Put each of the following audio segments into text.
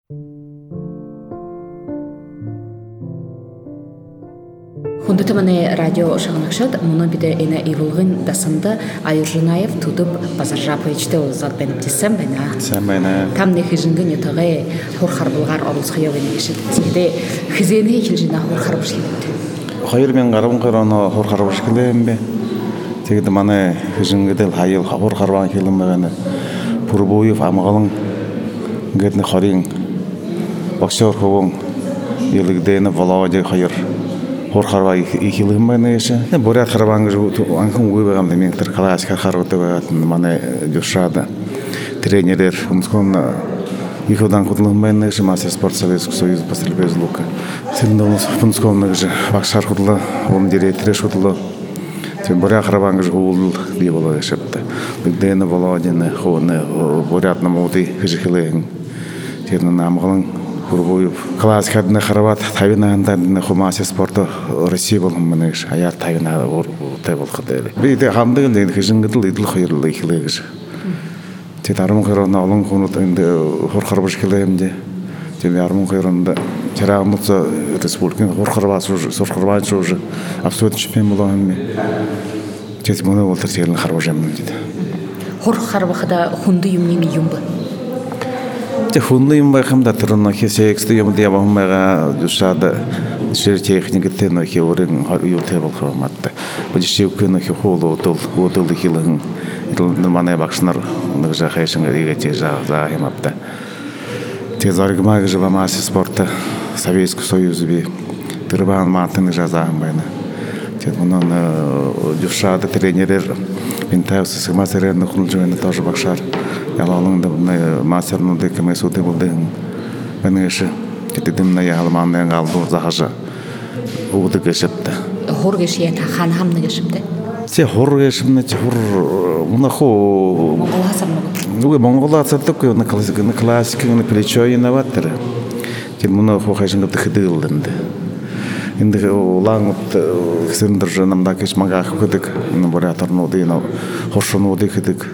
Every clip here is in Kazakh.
Хундутамане радио шагнакшат муну биде эне ивулгын дасында Айыржынаев тудуп Базаржаповичте озатбен тисем бена. Сәмәне. Там не хижингын ятагы хорхар булгар алысхыёвен ишетте. Хизене хилжина хорхар бушкилет. Хайыр мен гарым карана хорхар бушкилембе. Тегде мане хижингедел хайыл хорхарван келмегене. Пурбуев амгалын гетне харин боксер ховон елигдене Володя хайыр хорхарвай ихилимменеше борят харвангы анкын уйбагам демектер классика харотова мане душада тренерлер умскон иходан кудлымменеше мастер спорт советский союз пострелбез лука сендомус фунскон же бакшар кудла он директор шутло тем борят харвангы ул бивола шепте дене Володяне хоне борят на моди хижихилен терна намгалын Пурбуев класс хадна харват тавина андадна хумаси спорта Россия болманеш аяр тавина тебл хадели биде хамдын ден хижингдыл идил хайрлы ихлегиш те тармын хөрөна олон хунут инде хорхарбыш келемде те ярмын хөрөнда чарагымца республикан хорхарбас сорхарбас уже абсолютно чемпион болам те моны волтер телен харбажам диде Хорхарбахда хунды юмними юмбы Те хунлыйм байхамда тұрына хесексті емді ябағымайға дүшады жер техника тені хе орын юлте бол хаваматты. Бұл шеукені хе холы отылды хилығын нұрманай бақшынар нұғжа хайшынға егете жағымапты. Те заргымайғы жыба масы спорта Советский Союз бе тұрбаған мантыны жазағым байны. Те мұнын дүшады тренерлер Пентавсы сымасыренны құныл жойны тоже бақшар. Ялалыңды мастерну декеме суды болдың. Мен еші кетедімні ялыманнан қалды зағажа уды кешіпті. Хор кешіет ханхамны кешіпті? Се хор кешімні, хор мұна хо... Моңғол асырмы? Моңғол асырдық, на классики, на плечо инноваторы. Кен мұна хо қайшынғы дықыды қылдынды. Енді олаң кісендір жанымда кеш мағақ күдік, бұраторны ұдыйын, хоршыны ұды күдік.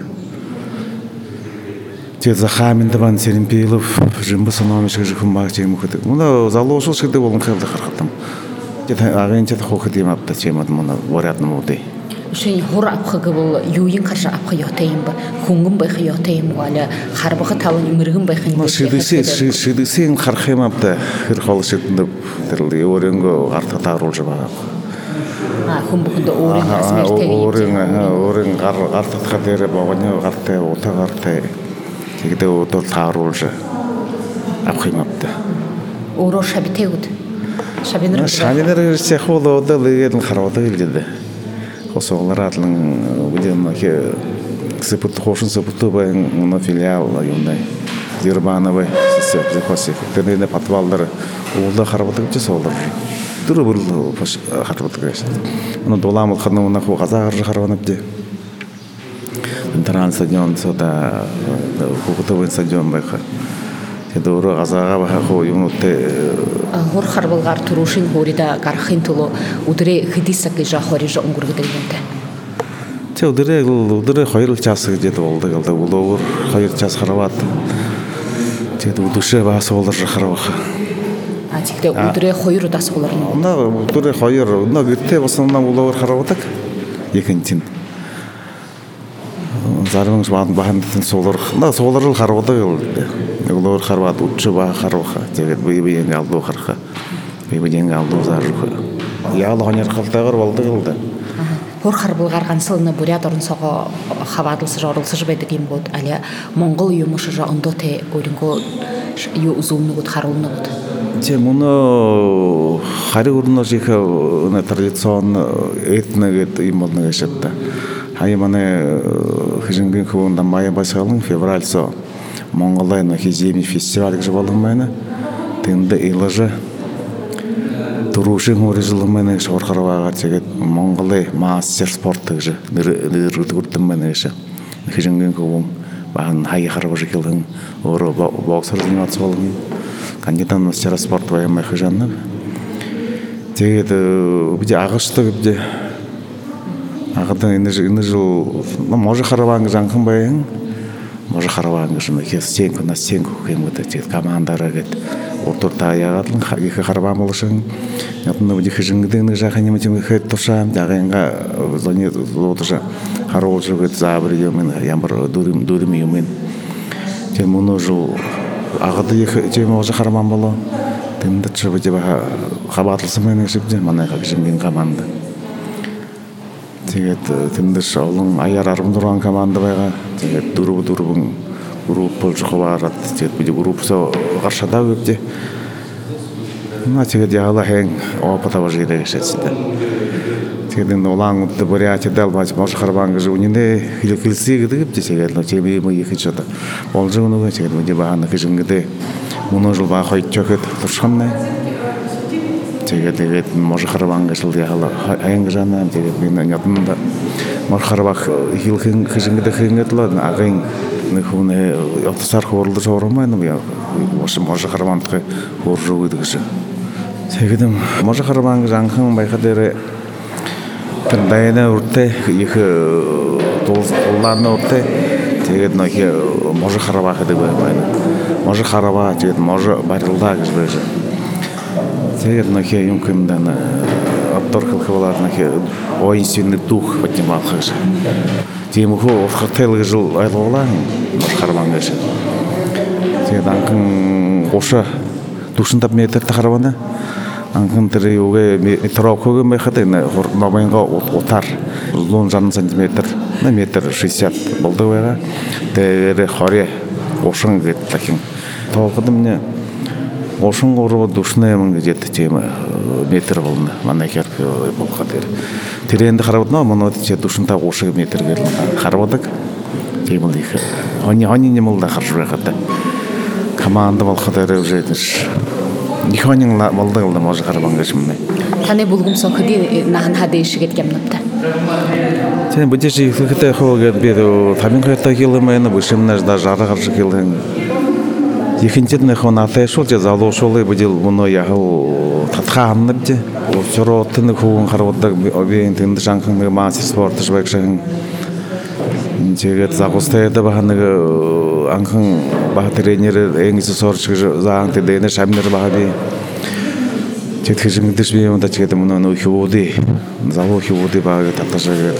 Те захаминді бан Серемпейлов, жымбы санамышығы жүхім бақ жемі күдік. Мұна залошыл шыды болын қылды қарқаттым. Ағайын жеді қоқы дейм апта жемеді мұна бұратным ұды. Шын хор апқығы бұл юйын қаршы апқы йотайым ба, хуңғын байқы йотайым ғалі, қарбығы талын үміргін байқын йотайым. Шыдысен қарқайым апта, қырқалы шетінді тірілді, орынғы арта тағыр олжы бағақ. Хұмбықында орын асмертегі орын артатқа дәрі бағыны қарты, ота қарты, тегді отыр тағыр олжы апқайым апта. Оро шабитеуд? Шабинер ерсе қолы ода легетін қарауды елдеді. Қосоғылар атылың өден сыпытты қошын сыпытты байын мұны филиал юндай Зирбановай тенене патвалдары олда қарабаты көпте соғылар түрі бұл қарабаты көпте мұны доламыл қырны мұна қазақ аржы қарабанып де интернат стадион сода құқытывын стадион байқы Дору азаға баха хой юнутте хор харбылгар турушин хорида гархин тулу удре хидисак жа хорижа унгургдегенте те удре хайрыл часы деді олды қалды уловыр хайр час харават те удуше басы олар жахараваха тикте удре хайру дас олар на удре хайр на гитте басынан уловыр хараватак екентин зарыңыз бахандын солар на солар харавада елді Улор харват учуба харваха жегет бейбейен алды харха бейбейен алды зарыхы яалы ханер калтагыр болду кылды хор харбылгарган сылны бурят орун сого хавадлысы жорулсы жбайды ким бод аля моңгол юмушы жа ондоте оринго ю узумны гут харулны гут те муну хари урно жиха на традиционно этногет имодны гешетта хай мане хижинген кубунда мая басалын февраль со Монголай на хиземи фестиваль жевалым мэна, тында илажа турушин орижлым мэна шорхарвага тегет Монголай мастер спорттык же нырдырдым мэна ше хижинген кубун баан хай харбажы келдин оро боксер заниматься болдум кандидат мастера спорта военный хижанны тегет биде агышты биде агыдан эне жыл може харваң жанкын байын може харабан гышын стенку на стенку кемгде тет командара гет ортурта ягатлын екі харабан болышын ятны wedi хижингден жахани мытым хет тушам дагенга зоне лотжа харолжу гет забыр юмен ямбыр дурим юмен тем муножу агады екі тем може харабан боло тымды чыбы деба хабатлысы менен шипде мана хижинген команда тэгээд тэмдэр шоолон аяар 14 команда байгаа. Тэгээд дөрвөн групп болж хаваарат тэгээд бид группсоо гаршадаа гэвдэ. Тэгээд яала хэн опыта важирэ гэшээстэй. Тэгээд энэ улаан үдэ буряч дэлбач маш харбан гэж үнэндээ хэлхэлсий гэдэг тэгээд нөө чимээ мө их ч одоо болж өгнө тэгээд мэдээ баана гэж ингэдэ мөнөжл баа хойчоход туршхамна. Тэгээд може харбан гэж л яала хэн гжана тэгээд би нятанда мор харбах хилхэн хижингдэ хингэдлээ агын нөхөне ятсар хорлож оромаа юм яа може харбанд хөржөө гэдэг шиг. Тэгээд може харбан гэж анхан байха дээр тэр дайна уртэ их туллааны уртэ тэгээд нөх може харбах гэдэг байна. Може харбаа тэгээд може барилдаа гэж байж. Тэгээд нөхе юм кэмдэн авторхол хавлаарнах ойсны дух поднимах гэж. Тийм хөө хотел гэж ойлголаа харбан гэж. Тэгээд анхан 30-40 метр харбана. Анхан тэр юугээ метро хөгөн байхад энэ номынга утаар 100 см метр 60 болдог байгаа. Тэгээд 20 гэдэг дахин тоогдомны Ошон гороо душнаа юм гэж тийм метр болно. Манай хэрэг болгоход тэрэнд харавднаа монод чи душнаа 30 метр гэл харавдаг. Тийм л их. Хоны нэмэл да харж байгаад. Команд болгоход өрөөж их хонин болдог л може харбан гэж юм. Таны булгумсон хөдий нахан хадээшгээд гямнатта. Тийм бүтэш ихэхтэй хөөгээд би тамин хайртай километр бүшимнаж да жарга гарч килэн ихэнчэднийх нь атайшул залуушуулыг бидэл мөнөө яхав татхааннавж ууртын хүүн харуудаг обийн тэнд жанхан нэг мас спортч байгшин тэгээд загустайда бахан нэг анхан баг тренер энгис сорч заан тэдэнэ шамнер багаби тэгэд хэжингдэш би юм да тэгээд мөнөө хөвөдий залуу хөвөдий баг таташаагаад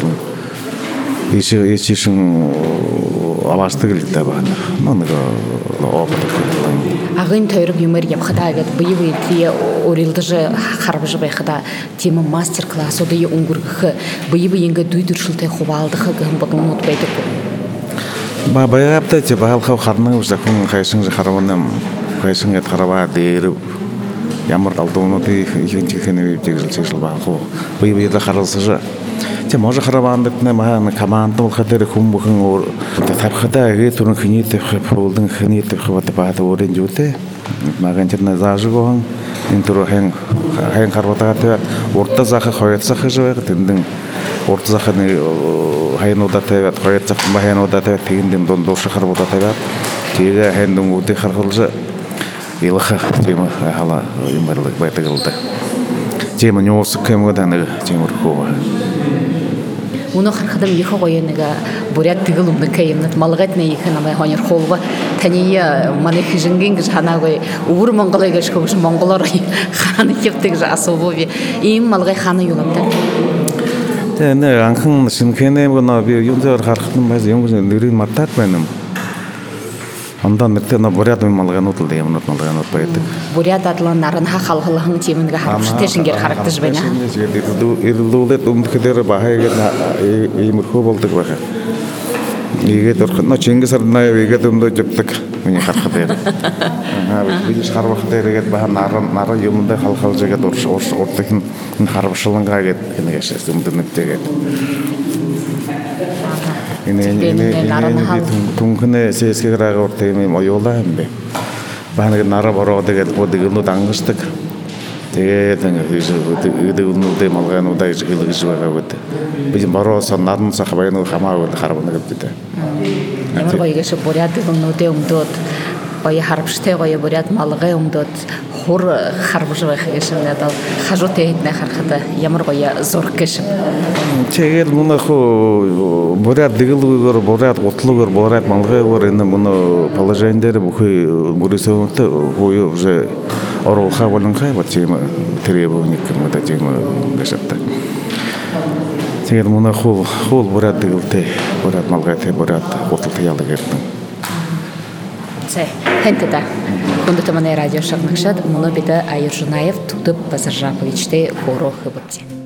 ишишин аваастаг л да байна. Нэг опыт. Агын тойрог юмэр явхадаагаад бие тий өрөлдөж харбаж байхада тийм мастер-класс удаа өнгөрөх бие ингээ дүйдэршилтэй хуваалдах гэх багнууд байдаг. Баягапта чи баалхав харна үзэхэн хайшин харавнам хайшин яд хараваа дээр ямар алдуунуудыг ихэнх жигжил бааху бие да харуулсаж чи може хараваанд нэмаа команд болоход хүмүүхэн тавхада гээ түрэн хнийтэй фуулдан хнийтэй хаваад баад өөрийн юутэй магаан тэрнээ заажгоон энэ төр хэн харватаа урта зах хоёрцах гэж байгаа тэндэн урта зах нэг хайнуудаатай хоёрцах хайнуудаатай тэгэнд дундуур харватаатай тэгээ хэн дүнгуудыг хархуулж илха тийм хала юм байдаг л да. Тийм нёс кэмгод нэг тиймэрхүү Уно харахадам ихо гоё нэг бурят тэгэл өмнөх юмнат малгайт нэг их намайг хонёр холва таны манай хижингийн гэж ханаагүй өвөр монголыг гэж хөвш монголоор хаана хөвтөг асуув ийм малгай хаана юу юм та тэ анхан шинхэнэ гоо би юм дээр харахад юм байна юм нэрийг мартаад байна юм андаа нэртэй бурят малгайнууд л юмнууд малгайнууд байдаг бурят адлан наран халхалхан тийм нэг хавштай шингээр харагдаж байна ирлүүлээд өмнөхдөр бахайгээд иймэрхүү болдог байгаа ийгээд орхно Чингис Арнаяв ийгээд өмдөж явдаг миний харахад дээр бид харвах дээргээд баха наран юмдаа халхалж игээд урдах энэ харвшлангаа гэдэг нэг яшээс өмдөнөдтэйгээд энэ түнхнээ сэсгэрэг урт юм оюулаа юм бэ. Бааныг нараа бороо тэгээд бодог өнөд ангашдаг. Тэгээд ингээд өнөдөө малгайнуудаа гэж хэлж байгаа гэдэг. Би бороо сон наран сах байнуу хамаагүй харвна гэдэг. Ямар гоё гэж бурят өнөдөө өмдөд ой харбште ой бурят малгы умдот хур харбжы хешим надал хажу тейт на хархата ямар ой зор кешим Чегел муна хо бурят дигилгөр бурят утлугөр бурят малгыгөр эне муна положениялер бухой бурисовто хой уже оролха болонхай вот тема требования к вот этим гашатта. Чегел муна хо бурят дигилте бурят малгыте бурят утлты ялгыртын. Хентеда. Кондута мане радио шагнакшад, муно бида Айыр Жунаев тудып Базаржаповичте хоро хыбытте.